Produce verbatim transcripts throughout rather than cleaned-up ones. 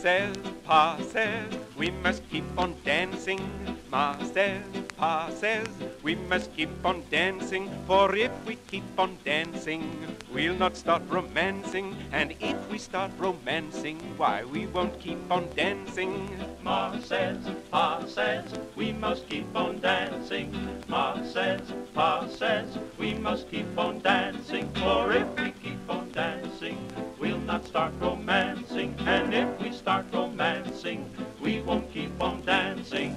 says, Pa says, we must keep on dancing. Ma says, Pa says, we must keep on dancing. For if we keep on dancing, we'll not start romancing. And if we start romancing, why, we won't keep on dancing. Ma says, Pa says, we must keep on dancing. Ma says, Pa says, we must keep on dancing. For if we keep on dancing, we'll not start romancing. And if we start romancing, we won't keep on dancing.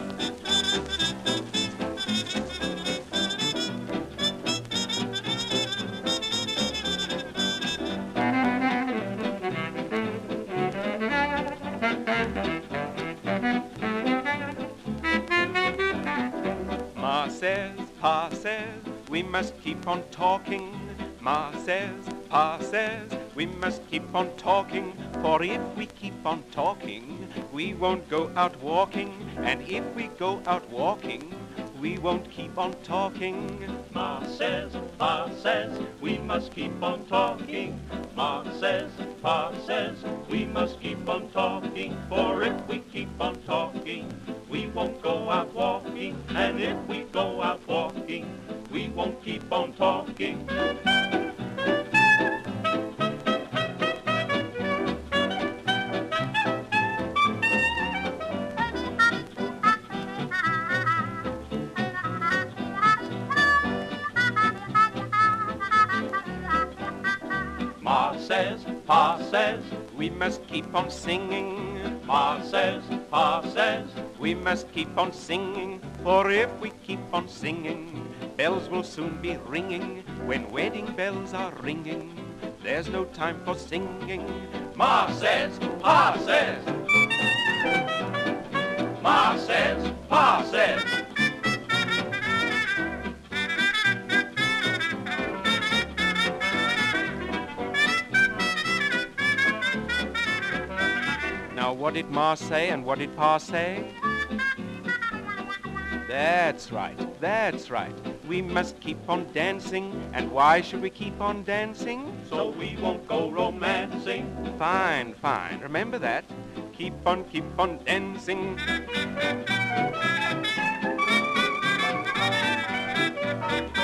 Ma says, Pa says, we must keep on talking. Ma says, Pa says, we must keep on talking. For if we keep on talking, we won't go out walking. And if we go out walking, we won't keep on talking. Ma says, Pa says, we must keep on talking. Ma says, Pa says, we must keep on talking. For if we keep on talking, we won't go out walking. And if we go out walking, we won't keep on talking. Ma says, Pa says, we must keep on singing. Ma says, Pa says, we must keep on singing. For if we keep on singing, bells will soon be ringing. When wedding bells are ringing, there's no time for singing. Ma says, Pa says, Ma says, Pa says. Now what did Ma say and what did Pa say? That's right, that's right. We must keep on dancing. And why should we keep on dancing? So we won't go romancing. Fine, fine. Remember that. Keep on, keep on dancing. Thank you.